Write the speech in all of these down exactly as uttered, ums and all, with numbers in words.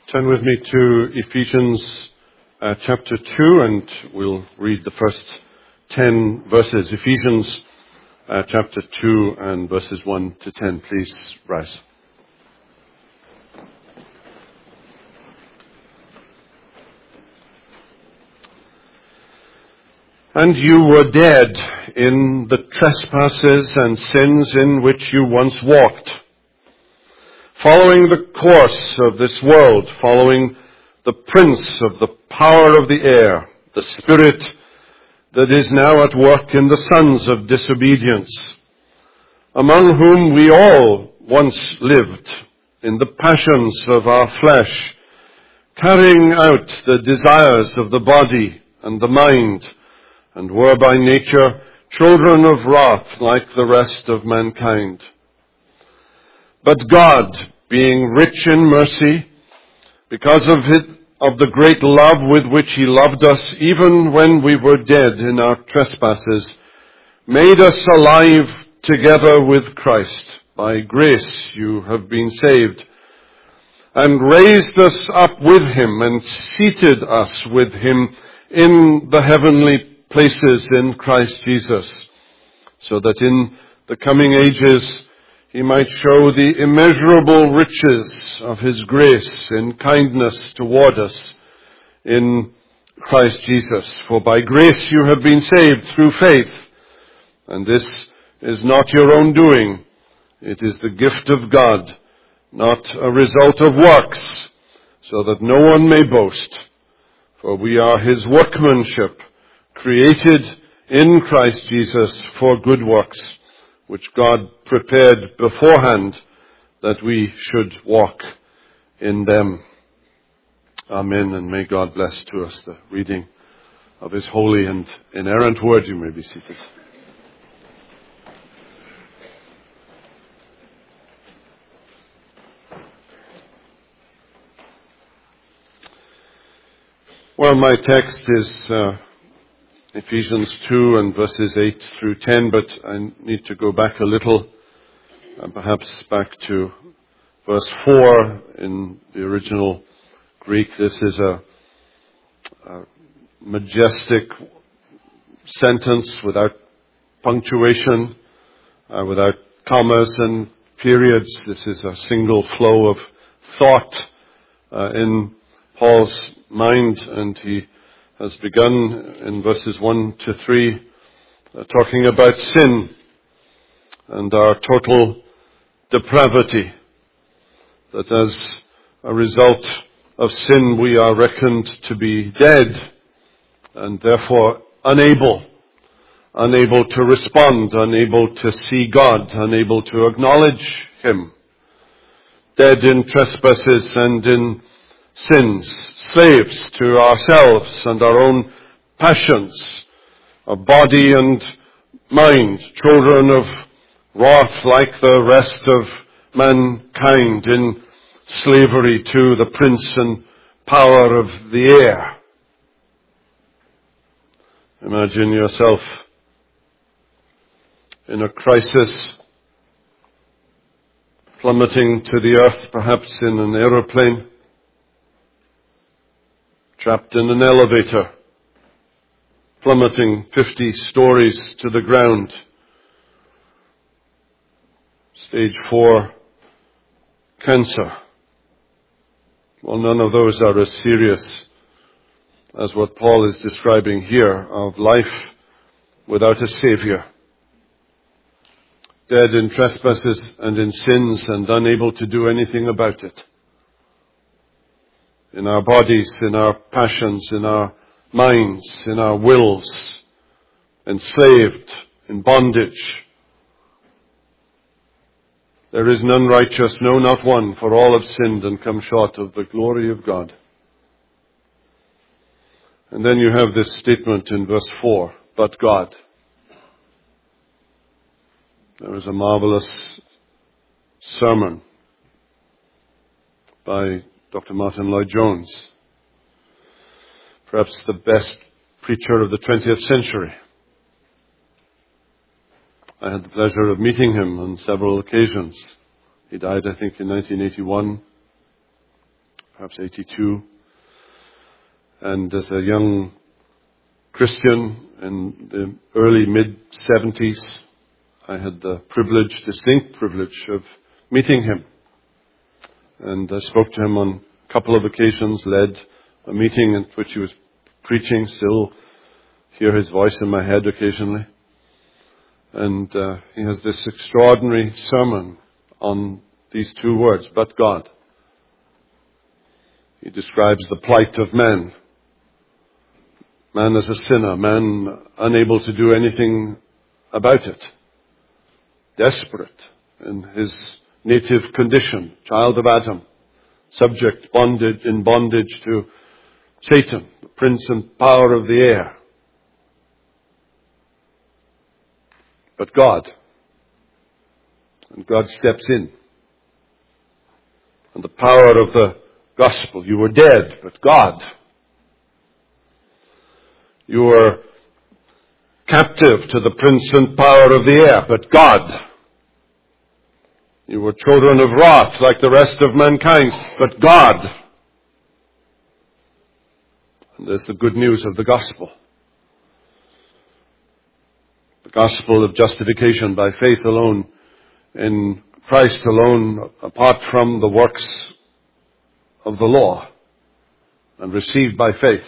Turn with me to Ephesians uh, chapter two, and we'll read the first ten verses. Ephesians uh, chapter two and verses one to ten. Please rise. And you were dead in the trespasses and sins in which you once walked, following the course of this world, following the prince of the power of the air, the spirit that is now at work in the sons of disobedience, among whom we all once lived in the passions of our flesh, carrying out the desires of the body and the mind, and were by nature children of wrath like the rest of mankind. But God, being rich in mercy, because of it, of the great love with which He loved us, even when we were dead in our trespasses, made us alive together with Christ. By grace you have been saved, and raised us up with Him, and seated us with Him in the heavenly places in Christ Jesus, so that in the coming ages He might show the immeasurable riches of His grace in kindness toward us in Christ Jesus. For by grace you have been saved through faith, and this is not your own doing. It is the gift of God, not a result of works, so that no one may boast. For we are His workmanship, created in Christ Jesus for good works, which God prepared beforehand that we should walk in them. Amen, and may God bless to us the reading of His holy and inerrant word. You may be seated. Well, my text is uh, Ephesians two and verses eight through ten, but I need to go back a little, uh, perhaps back to verse four in the original Greek. This is a, a majestic sentence without punctuation, uh, without commas and periods. This is a single flow of thought uh, in Paul's mind, and he has begun in verses one to three uh, talking about sin and our total depravity, that as a result of sin we are reckoned to be dead and therefore unable, unable to respond, unable to see God, unable to acknowledge Him, dead in trespasses and in sins, slaves to ourselves and our own passions of body and mind, children of wrath like the rest of mankind, in slavery to the prince and power of the air. Imagine yourself in a crisis, plummeting to the earth, perhaps in an aeroplane, trapped in an elevator, plummeting fifty stories to the ground. Stage four cancer. Well, none of those are as serious as what Paul is describing here, of life without a Savior. Dead in trespasses and in sins and unable to do anything about it. In our bodies, in our passions, in our minds, in our wills, enslaved, in bondage. There is none righteous, no, not one, for all have sinned and come short of the glory of God. And then you have this statement in verse four, but God. There is a marvelous sermon by Doctor Martin Lloyd-Jones, perhaps the best preacher of the twentieth century. I had the pleasure of meeting him on several occasions. He died, I think, in nineteen eighty-one. perhaps eighty-two. And as a young Christian in the early mid-seventies, I had the privilege, distinct privilege, of meeting him. And I spoke to him on a couple of occasions, led a meeting in which he was preaching, still hear his voice in my head occasionally. And uh, he has this extraordinary sermon on these two words, but God. He describes the plight of man. Man as a sinner, man unable to do anything about it. Desperate in his native condition, child of Adam, subject, bonded, in bondage to Satan, the prince and power of the air. But God, and God steps in. And the power of the gospel, you were dead, but God. You were captive to the prince and power of the air, but God. You were children of wrath like the rest of mankind, but God. And there's the good news of the gospel. The gospel of justification by faith alone, in Christ alone, apart from the works of the law, and received by faith.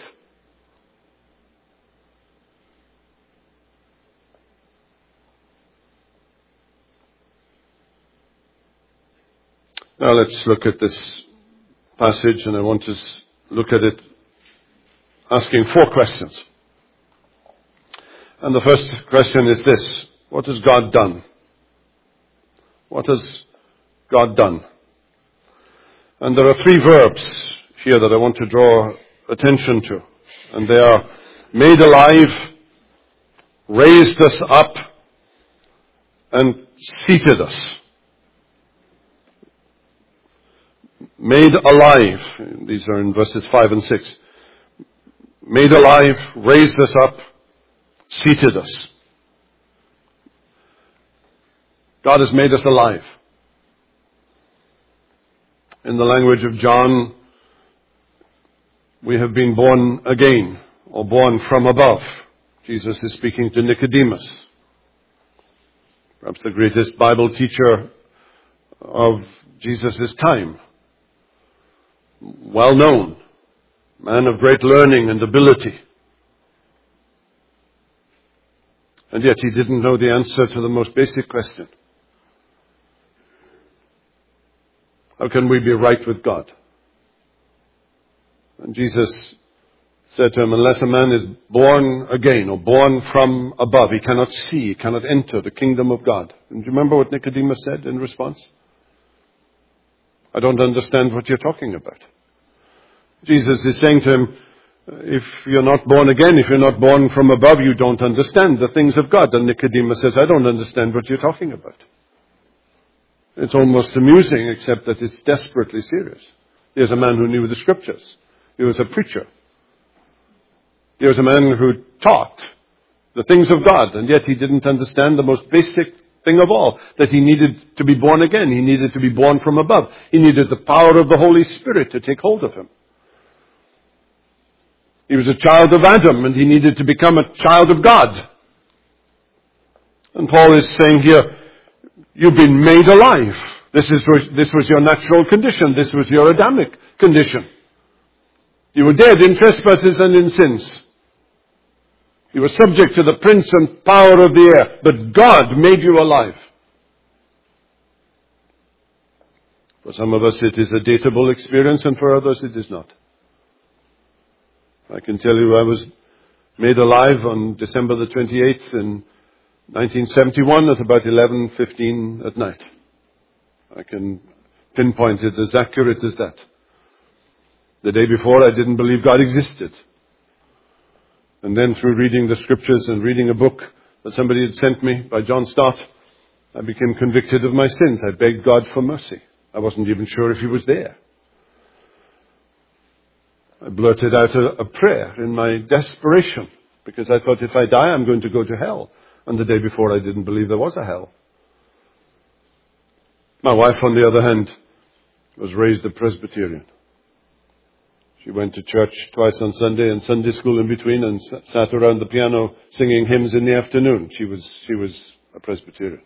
Now let's look at this passage, and I want to look at it asking four questions. And the first question is this: what has God done? What has God done? And there are three verbs here that I want to draw attention to. And they are made alive, raised us up, and seated us. Made alive. These are in verses five and six. Made alive, raised us up, seated us. God has made us alive. In the language of John, we have been born again, or born from above. Jesus is speaking to Nicodemus, perhaps the greatest Bible teacher of Jesus' time. Well known, man of great learning and ability. And yet he didn't know the answer to the most basic question. How can we be right with God? And Jesus said to him, unless a man is born again, or born from above, he cannot see, he cannot enter the kingdom of God. And do you remember what Nicodemus said in response? I don't understand what you're talking about. Jesus is saying to him, if you're not born again, if you're not born from above, you don't understand the things of God. And Nicodemus says, I don't understand what you're talking about. It's almost amusing, except that it's desperately serious. Here's a man who knew the scriptures. He was a preacher. He was a man who taught the things of God, and yet he didn't understand the most basic thing of all, that he needed to be born again. He needed to be born from above. He needed the power of the Holy Spirit to take hold of him. He was a child of Adam, and he needed to become a child of God. And Paul is saying here, you've been made alive. This is this was your natural condition. This was your Adamic condition. You were dead in trespasses and in sins. You were subject to the prince and power of the air, but God made you alive. For some of us it is a dateable experience, and for others it is not. I can tell you I was made alive on December the twenty-eighth in nineteen seventy-one at about eleven fifteen at night. I can pinpoint it as accurate as that. The day before, I didn't believe God existed. And then through reading the scriptures and reading a book that somebody had sent me by John Stott, I became convicted of my sins. I begged God for mercy. I wasn't even sure if he was there. I blurted out a, a prayer in my desperation, because I thought, if I die, I'm going to go to hell. And the day before, I didn't believe there was a hell. My wife, on the other hand, was raised a Presbyterian. She went to church twice on Sunday and Sunday school in between, and sat around the piano singing hymns in the afternoon. She was, she was a Presbyterian.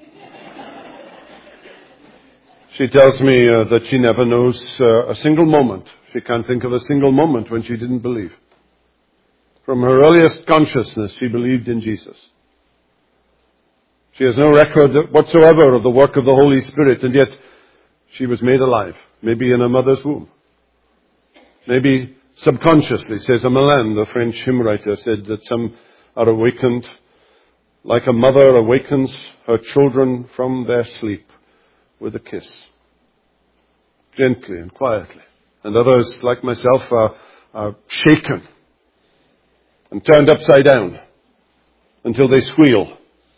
She tells me uh, that she never knows uh, a single moment. She can't think of a single moment when she didn't believe. From her earliest consciousness, she believed in Jesus. She has no record whatsoever of the work of the Holy Spirit, and yet she was made alive, maybe in her mother's womb. Maybe subconsciously, says Amelin, the French hymn writer, said that some are awakened like a mother awakens her children from their sleep with a kiss, gently and quietly. And others, like myself, are, are shaken and turned upside down until they squeal.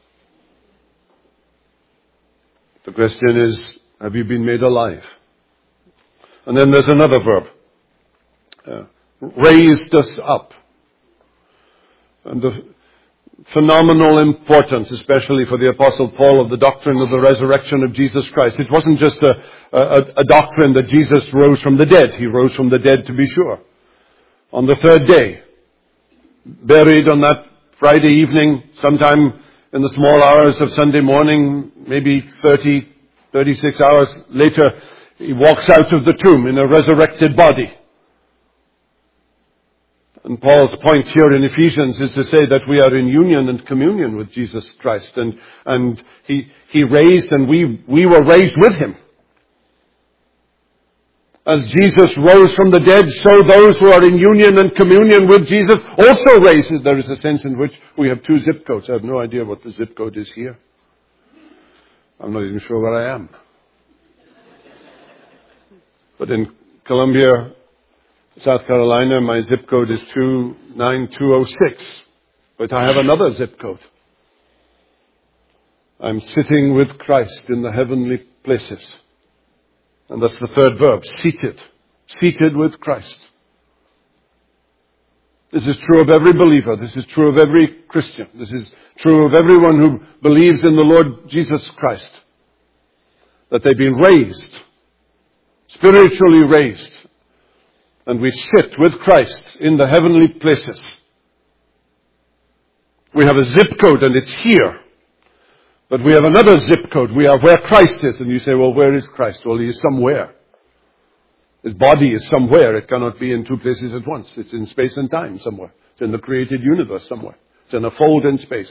The question is, have you been made alive? And then there's another verb. Uh, raised us up. And the phenomenal importance, especially for the Apostle Paul, of the doctrine of the resurrection of Jesus Christ. It wasn't just a, a, a doctrine that Jesus rose from the dead. He rose from the dead, to be sure. On the third day, buried on that Friday evening, sometime in the small hours of Sunday morning, maybe thirty, thirty-six hours later, he walks out of the tomb in a resurrected body. And Paul's point here in Ephesians is to say that we are in union and communion with Jesus Christ. And, and he, he raised and we, we were raised with him. As Jesus rose from the dead, so those who are in union and communion with Jesus also raised. There is a sense in which we have two zip codes. I have no idea what the zip code is here. I'm not even sure where I am. But in Columbia, South Carolina, my zip code is two nine two oh six. But I have another zip code. I'm sitting with Christ in the heavenly places. And that's the third verb, seated. Seated with Christ. This is true of every believer. This is true of every Christian. This is true of everyone who believes in the Lord Jesus Christ. That they've been raised. Spiritually raised. And we sit with Christ in the heavenly places. We have a zip code and it's here. But we have another zip code. We are where Christ is. And you say, well, where is Christ? Well, he is somewhere. His body is somewhere. It cannot be in two places at once. It's in space and time somewhere. It's in the created universe somewhere. It's in a fold in space.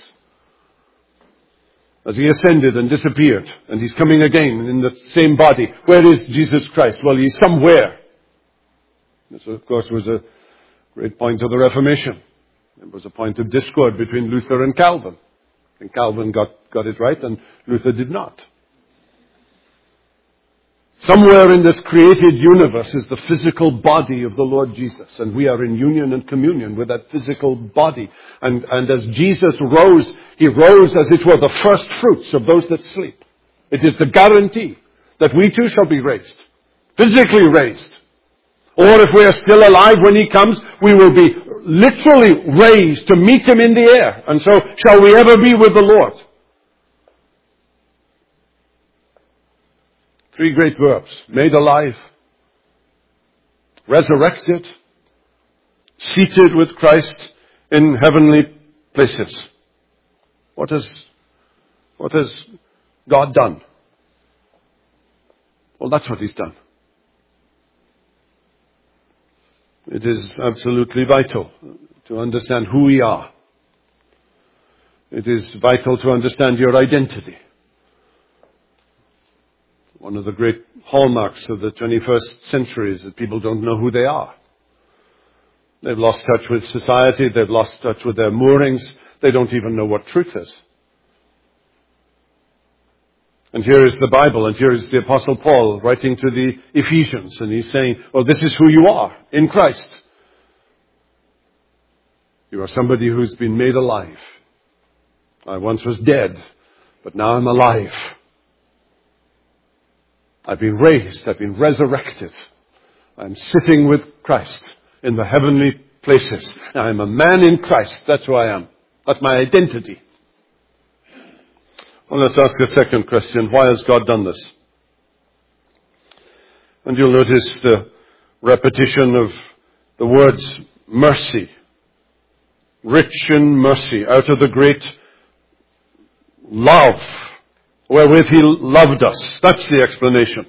As he ascended and disappeared, and he's coming again in the same body. Where is Jesus Christ? Well, he's somewhere. This, of course, was a great point of the Reformation. It was a point of discord between Luther and Calvin. And Calvin got, got it right, and Luther did not. Somewhere in this created universe is the physical body of the Lord Jesus. And we are in union and communion with that physical body. And, and as Jesus rose, he rose as it were the first fruits of those that sleep. It is the guarantee that we too shall be raised. Physically raised. Or if we are still alive when he comes, we will be literally raised to meet him in the air. And so shall we ever be with the Lord. Three great verbs. Made alive, resurrected, seated with Christ in heavenly places. What has, what has God done? Well, that's what he's done. It is absolutely vital to understand who we are. It is vital to understand your identity. One of the great hallmarks of the twenty-first century is that people don't know who they are. They've lost touch with society. They've lost touch with their moorings. They don't even know what truth is. And here is the Bible, and here is the Apostle Paul writing to the Ephesians, and he's saying, well, this is who you are in Christ. You are somebody who's been made alive. I once was dead, but now I'm alive. I've been raised, I've been resurrected. I'm sitting with Christ in the heavenly places. I'm a man in Christ, that's who I am. That's my identity. Well, let's ask a second question. Why has God done this? And you'll notice the repetition of the words mercy, rich in mercy, out of the great love wherewith He loved us. That's the explanation.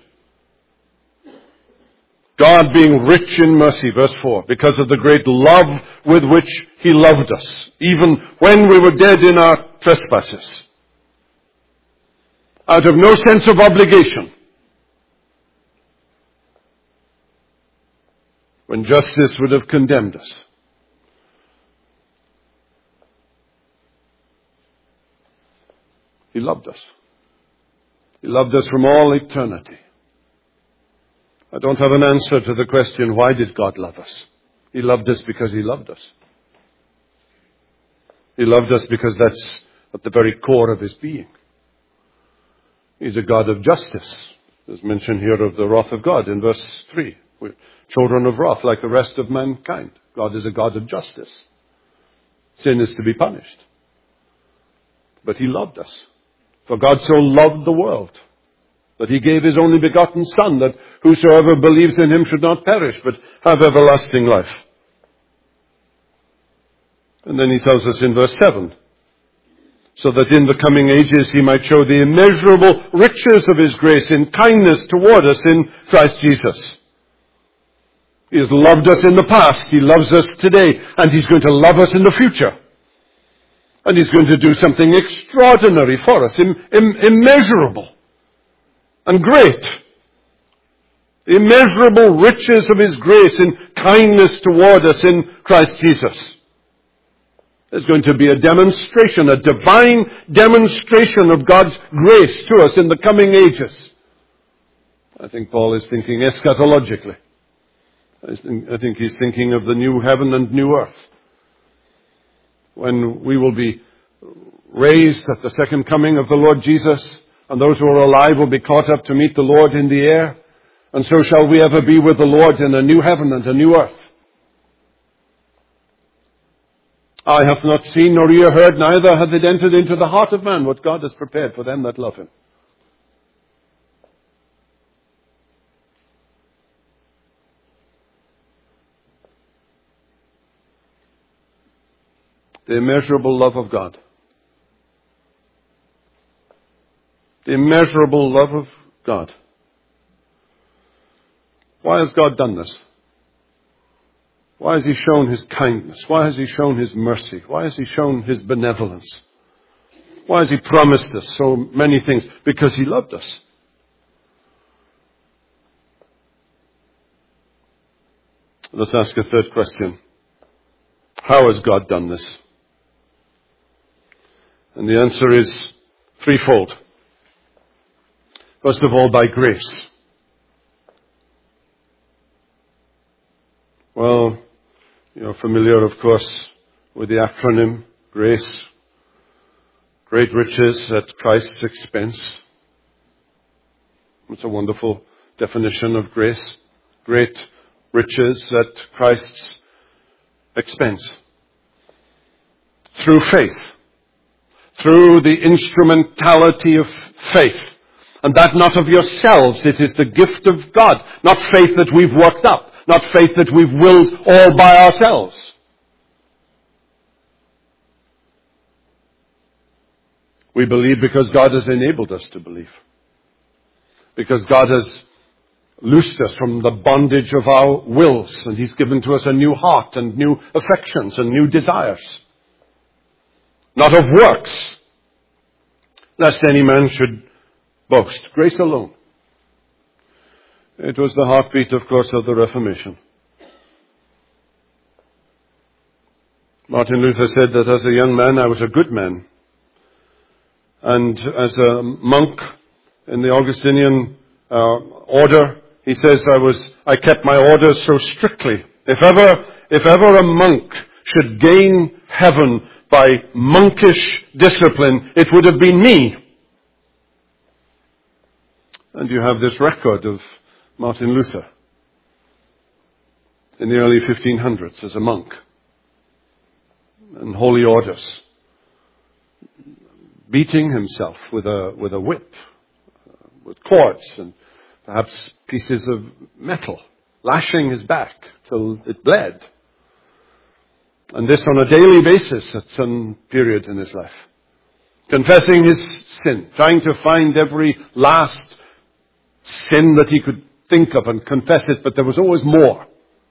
God being rich in mercy, verse four, because of the great love with which He loved us, even when we were dead in our trespasses. Out of no sense of obligation. When justice would have condemned us. He loved us. He loved us from all eternity. I don't have an answer to the question, why did God love us? He loved us because He loved us. He loved us because that's at the very core of His being. He's a God of justice. There's mention here of the wrath of God in verse three. We're children of wrath like the rest of mankind. God is a God of justice. Sin is to be punished. But He loved us. For God so loved the world that He gave His only begotten Son, that whosoever believes in Him should not perish, but have everlasting life. And then He tells us in verse seven, so that in the coming ages He might show the immeasurable riches of His grace in kindness toward us in Christ Jesus. He has loved us in the past, He loves us today, and He's going to love us in the future. And He's going to do something extraordinary for us, im- im- immeasurable. And great. The immeasurable riches of His grace in kindness toward us in Christ Jesus. There's going to be a demonstration, a divine demonstration of God's grace to us in the coming ages. I think Paul is thinking eschatologically. I think, I think he's thinking of the new heaven and new earth. When we will be raised at the second coming of the Lord Jesus, and those who are alive will be caught up to meet the Lord in the air. And so shall we ever be with the Lord in a new heaven and a new earth. Eye hath not seen, nor ear heard, neither hath it entered into the heart of man what God has prepared for them that love Him. The immeasurable love of God. The immeasurable love of God. Why has God done this? Why has He shown His kindness? Why has He shown His mercy? Why has He shown His benevolence? Why has He promised us so many things? Because He loved us. Let's ask a third question. How has God done this? And the answer is threefold. First of all, by grace. Well, you're familiar, of course, with the acronym GRACE. Great riches at Christ's expense. It's a wonderful definition of grace. Great riches at Christ's expense. Through faith. Through the instrumentality of faith. And that not of yourselves, it is the gift of God. Not faith that we've worked up. Not faith that we've willed all by ourselves. We believe because God has enabled us to believe. Because God has loosed us from the bondage of our wills. And He's given to us a new heart and new affections and new desires. Not of works, lest any man should boast. Grace alone. It was the heartbeat, of course, of the Reformation. Martin Luther said that as a young man, I was a good man. And as a monk in the Augustinian uh, order, he says, I was, I kept my orders so strictly. If ever, if ever a monk should gain heaven by monkish discipline, it would have been me. And you have this record of Martin Luther in the early fifteen hundreds as a monk and holy orders, beating himself with a with a whip, uh, with cords and perhaps pieces of metal lashing his back till it bled. And this on a daily basis at some period in his life. Confessing his sin, trying to find every last sin that he could think of and confess it, but there was always more.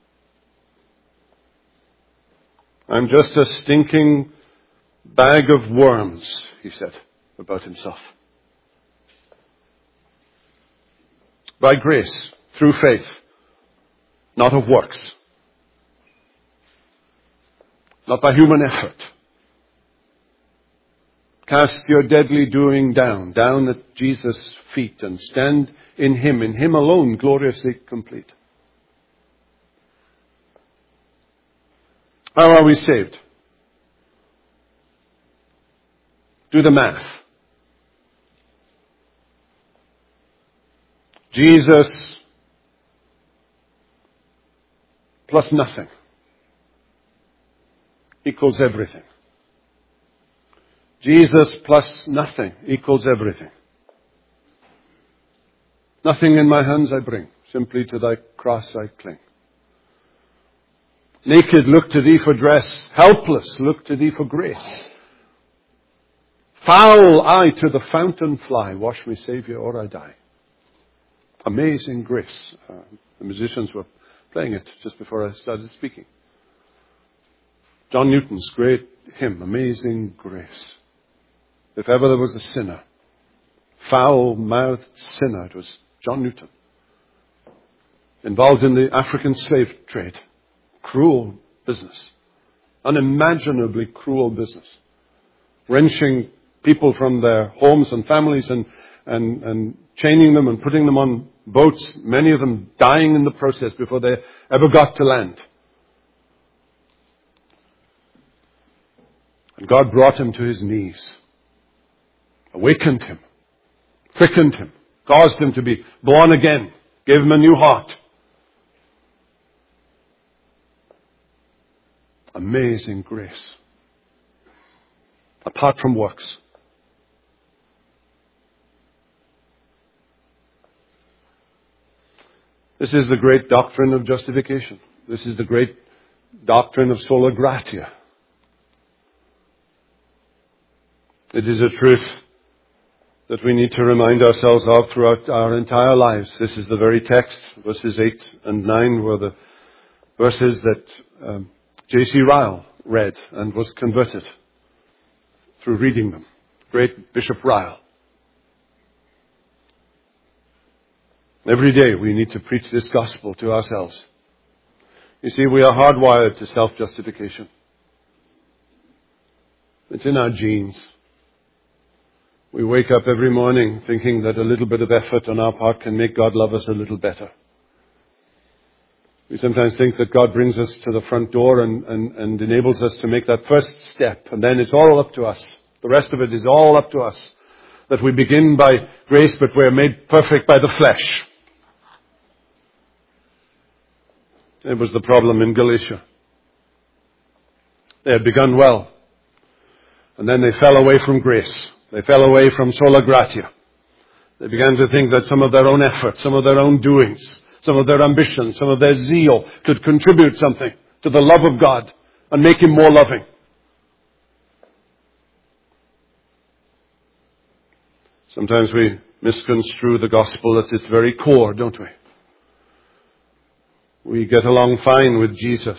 I'm just a stinking bag of worms, he said about himself. By grace, through faith, not of works. Not by human effort. Cast your deadly doing down, down at Jesus' feet, and stand in him, in him alone, gloriously complete. How are we saved? Do the math. Jesus plus nothing equals everything. Jesus plus nothing equals everything. Nothing in my hands I bring, simply to thy cross I cling. Naked, look to thee for dress. Helpless, look to thee for grace. Foul, I to the fountain fly. Wash me, Savior, or I die. Amazing grace. Uh, the musicians were playing it just before I started speaking. John Newton's great hymn, Amazing Grace. If ever there was a sinner, foul-mouthed sinner, it was John Newton. Involved in the African slave trade. Cruel business. Unimaginably cruel business. Wrenching people from their homes and families and, and, and chaining them and putting them on boats, many of them dying in the process before they ever got to land. And God brought him to his knees, awakened him, quickened him, caused him to be born again, gave him a new heart. Amazing grace. Apart from works. This is the great doctrine of justification. This is the great doctrine of sola gratia. It is a truth that we need to remind ourselves of throughout our entire lives. This is the very text, verses eight and nine, were the verses that um, J C Ryle read and was converted through reading them. Great Bishop Ryle. Every day we need to preach this gospel to ourselves. You see, we are hardwired to self-justification. It's in our genes. We wake up every morning thinking that a little bit of effort on our part can make God love us a little better. We sometimes think that God brings us to the front door and, and, and enables us to make that first step, and then it's all up to us. The rest of it is all up to us. That we begin by grace, but we're made perfect by the flesh. It was the problem in Galatia. They had begun well, and then they fell away from grace. They fell away from sola gratia. They began to think that some of their own effort, some of their own doings, some of their ambition, some of their zeal could contribute something to the love of God and make him more loving. Sometimes we misconstrue the gospel at its very core, don't we? We get along fine with Jesus.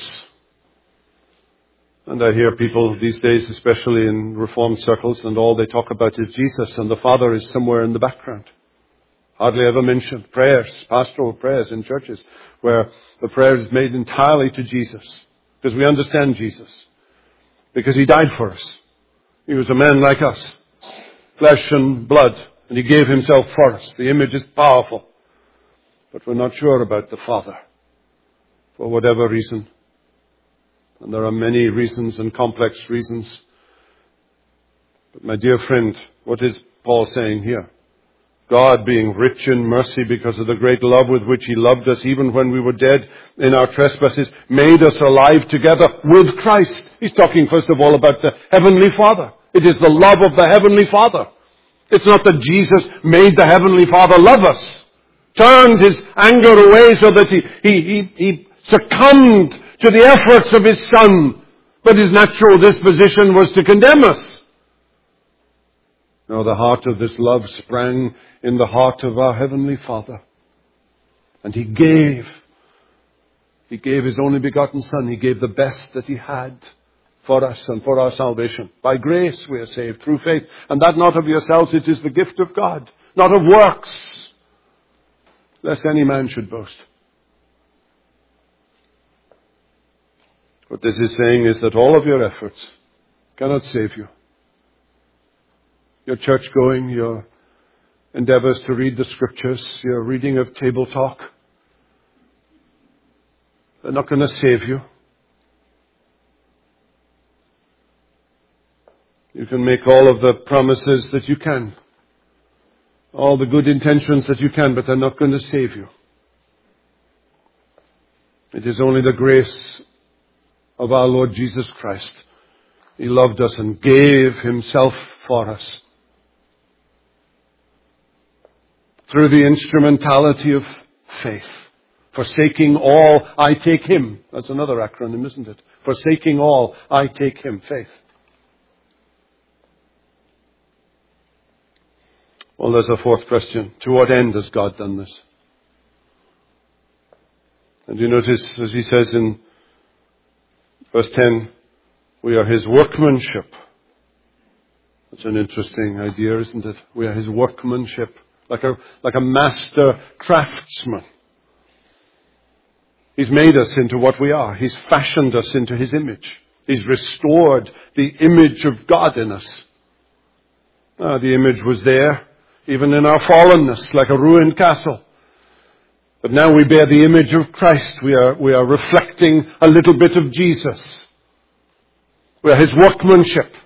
And I hear people these days, especially in Reformed circles, and all they talk about is Jesus, and the Father is somewhere in the background. Hardly ever mentioned. Prayers, pastoral prayers in churches, where the prayer is made entirely to Jesus. Because we understand Jesus. Because he died for us. He was a man like us. Flesh and blood. And he gave himself for us. The image is powerful. But we're not sure about the Father. For whatever reason. And there are many reasons and complex reasons. But my dear friend, what is Paul saying here? God, being rich in mercy because of the great love with which he loved us, even when we were dead in our trespasses, made us alive together with Christ. He's talking first of all about the Heavenly Father. It is the love of the Heavenly Father. It's not that Jesus made the Heavenly Father love us. turned his anger away so that he, he, he, he succumbed to the efforts of his Son. But his natural disposition was to condemn us. No, the heart of this love sprang in the heart of our Heavenly Father. And he gave. He gave his only begotten Son. He gave the best that he had for us and for our salvation. By grace we are saved through faith. And that not of yourselves, it is the gift of God, not of works, lest any man should boast. What this is saying is that all of your efforts cannot save you. Your church going, your endeavors to read the Scriptures, your reading of table talk, they're not going to save you. You can make all of the promises that you can, all the good intentions that you can, but they're not going to save you. It is only the grace of our Lord Jesus Christ. He loved us and gave himself for us. Through the instrumentality of faith. Forsaking all, I take him. That's another acronym, isn't it? Forsaking all, I take him. Faith. Well, there's a fourth question. To what end has God done this? And you notice, as he says in verse ten, we are his workmanship. That's an interesting idea, isn't it? We are his workmanship. Like a, like a master craftsman. He's made us into what we are. He's fashioned us into his image. He's restored the image of God in us. Ah, the image was there, even in our fallenness, like a ruined castle. But now we bear the image of Christ. We are, we are reflecting a little bit of Jesus. We are his workmanship.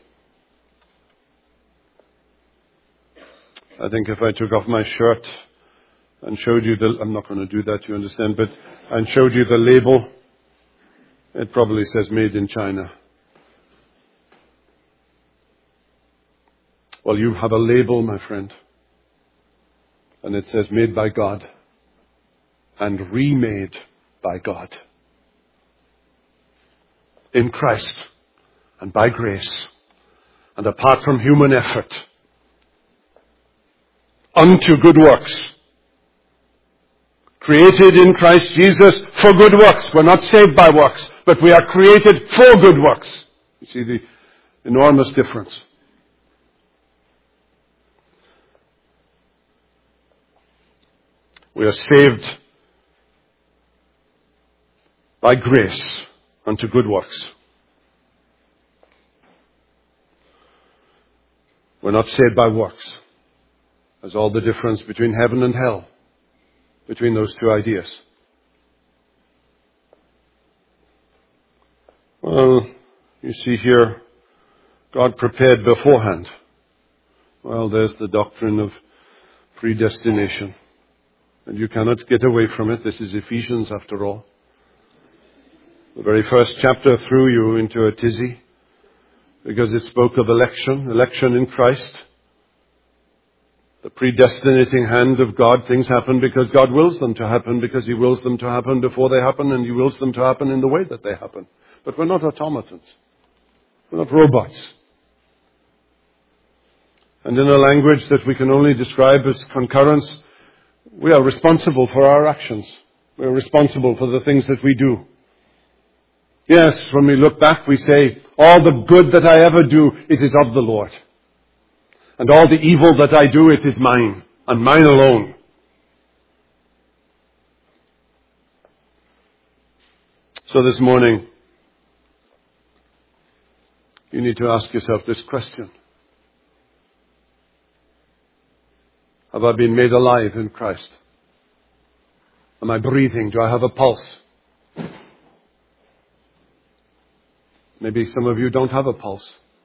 I think if I took off my shirt and showed you the, I'm not going to do that, you understand, but, and showed you the label, it probably says made in China. Well, you have a label, my friend. And it says made by God and remade by God. In Christ and by grace and apart from human effort. Unto good works. Created in Christ Jesus for good works. We're not saved by works, but we are created for good works. You see the enormous difference. We are saved by grace unto good works. We're not saved by works. There's all the difference between heaven and hell, between those two ideas. Well, you see here, God prepared beforehand. Well, there's the doctrine of predestination. And you cannot get away from it. This is Ephesians, after all. The very first chapter threw you into a tizzy because it spoke of election, election in Christ. The predestinating hand of God. Things happen because God wills them to happen, because he wills them to happen before they happen, and he wills them to happen in the way that they happen. But we're not automatons. We're not robots. And in a language that we can only describe as concurrence, we are responsible for our actions. We are responsible for the things that we do. Yes, when we look back, we say, all the good that I ever do, it is of the Lord. And all the evil that I do, it is mine, and mine alone. So this morning, you need to ask yourself this question. Have I been made alive in Christ? Am I breathing? Do I have a pulse? Maybe some of you don't have a pulse.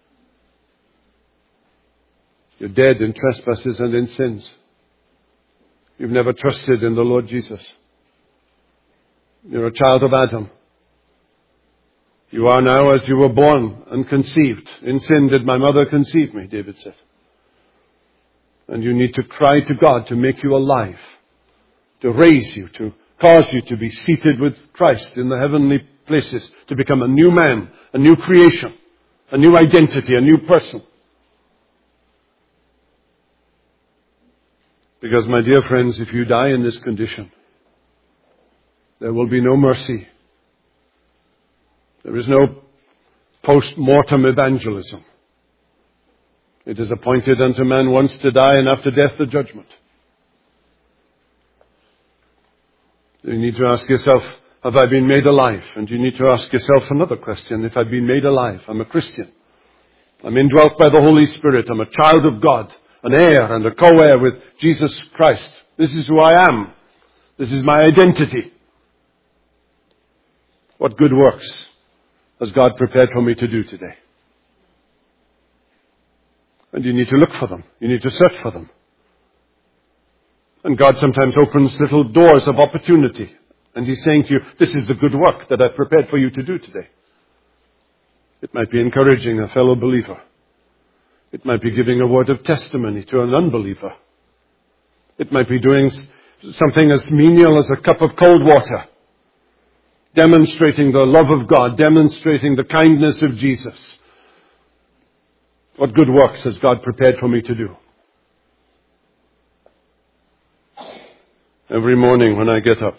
You're dead in trespasses and in sins. You've never trusted in the Lord Jesus. You're a child of Adam. You are now as you were born and conceived. In sin did my mother conceive me, David said. And you need to cry to God to make you alive, to raise you, to cause you to be seated with Christ in the heavenly places, to become a new man, a new creation, a new identity, a new person. Because, my dear friends, if you die in this condition, there will be no mercy. There is no post-mortem evangelism. It is appointed unto man once to die, and after death the judgment. You need to ask yourself, have I been made alive? And you need to ask yourself another question. If I've been made alive, I'm a Christian. I'm indwelt by the Holy Spirit. I'm a child of God, an heir and a co-heir with Jesus Christ. This is who I am. This is my identity. What good works has God prepared for me to do today? And you need to look for them. You need to search for them. And God sometimes opens little doors of opportunity. And He's saying to you, this is the good work that I've prepared for you to do today. It might be encouraging a fellow believer. It might be giving a word of testimony to an unbeliever. It might be doing something as menial as a cup of cold water, demonstrating the love of God, demonstrating the kindness of Jesus. What good works has God prepared for me to do? Every morning when I get up,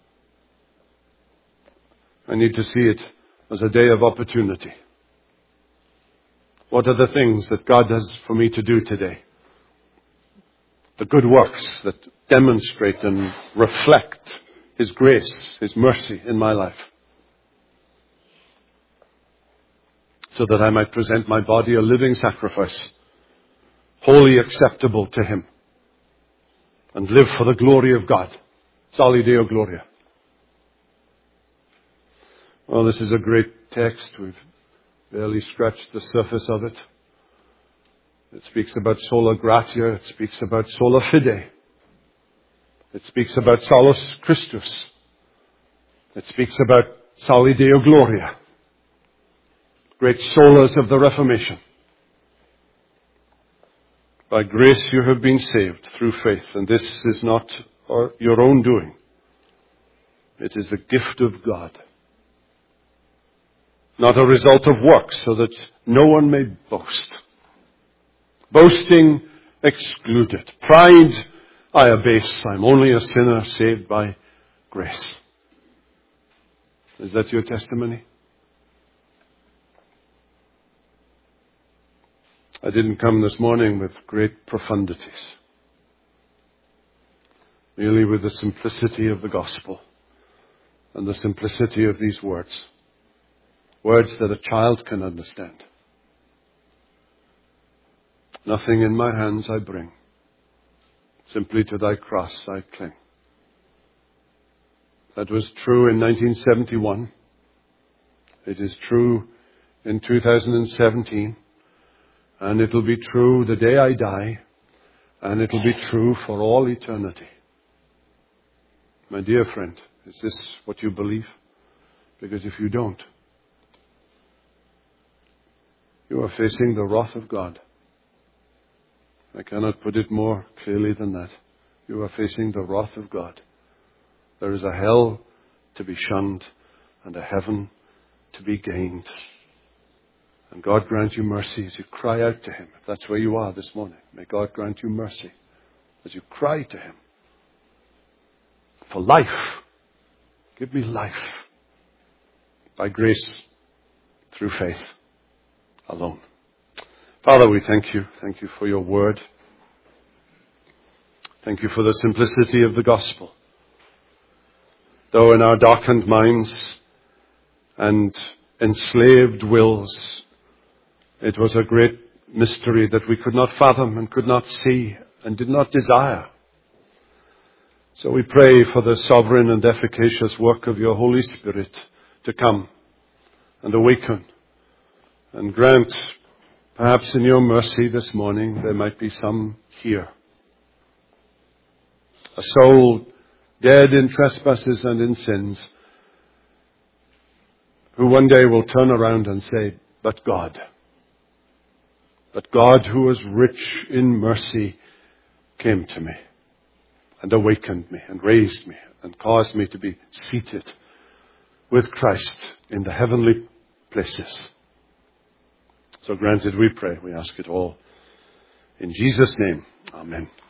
I need to see it as a day of opportunity. What are the things that God has for me to do today? The good works that demonstrate and reflect His grace, His mercy in my life. So that I might present my body a living sacrifice, wholly acceptable to Him, and live for the glory of God. Soli Deo Gloria. Well, this is a great text. We've barely scratched the surface of it. It speaks about sola gratia. It speaks about sola fide. It speaks about solus Christus. It speaks about Soli Deo Gloria. Great solas of the Reformation. By grace you have been saved through faith, and this is not your own doing. It is the gift of God. Not a result of works, so that no one may boast. Boasting excluded. Pride I abase. I'm only a sinner saved by grace. Is that your testimony? I didn't come this morning with great profundities. Merely with the simplicity of the gospel and the simplicity of these words. Words that a child can understand. Nothing in my hands I bring. Simply to thy cross I cling. That was true in nineteen seventy-one. It is true in two thousand seventeen. And it'll be true the day I die. And it'll be true for all eternity. My dear friend, is this what you believe? Because if you don't, you are facing the wrath of God. I cannot put it more clearly than that. You are facing the wrath of God. There is a hell to be shunned and a heaven to be gained. And God grant you mercy as you cry out to Him. If that's where you are this morning, may God grant you mercy as you cry to Him. For life. Give me life. By grace, through faith alone. Father, we thank you. Thank you for your word. Thank you for the simplicity of the gospel. Though in our darkened minds and enslaved wills, it was a great mystery that we could not fathom and could not see and did not desire. So we pray for the sovereign and efficacious work of your Holy Spirit to come and awaken and grant, perhaps in your mercy this morning, there might be some here. A soul dead in trespasses and in sins, who one day will turn around and say, but God. But God, who is rich in mercy, came to me. and awakened me and raised me and caused me to be seated with Christ in the heavenly places. So granted, we pray. We ask it all in Jesus' name. Amen.